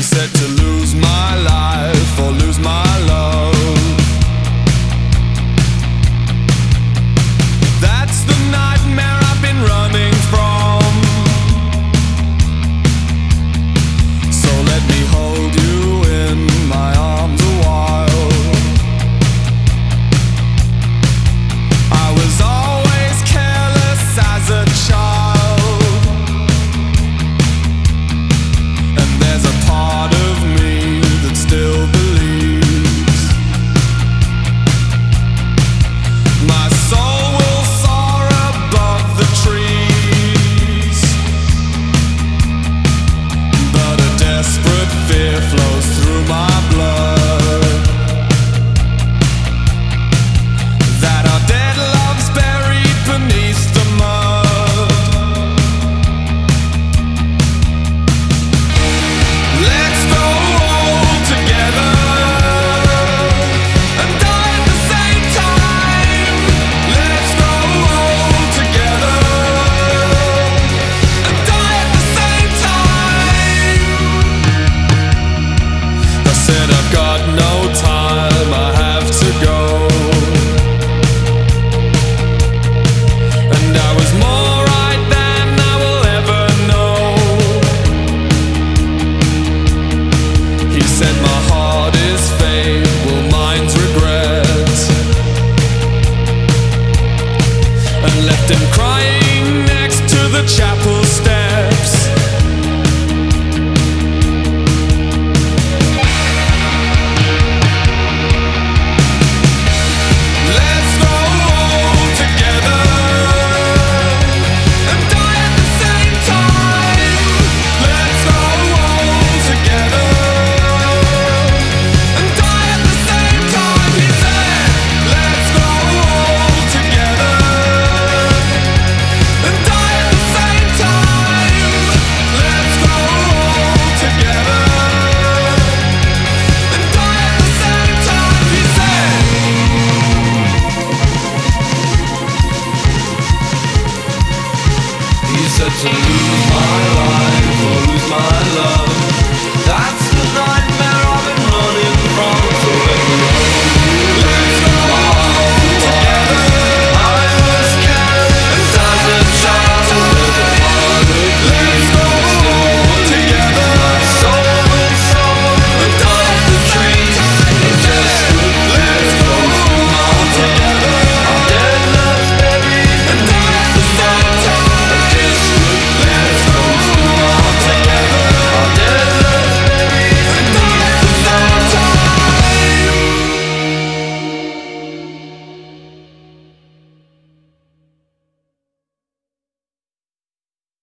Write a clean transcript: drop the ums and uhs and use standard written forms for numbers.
said to lose my life or lose my love. That's the nightmare I've been running from. So let me hold you in my arms a while. I was always careless as a child, and there's a part of me that still believes my soul will soar above the trees. But a desperate fear flows through my blood that our dead love's buried beneath the mud. Let's grow old together and die at the same time. Let's grow old together and die at the same time. I said I've got no time, I have to go. And I was more right than I will ever know. He said my heart is fake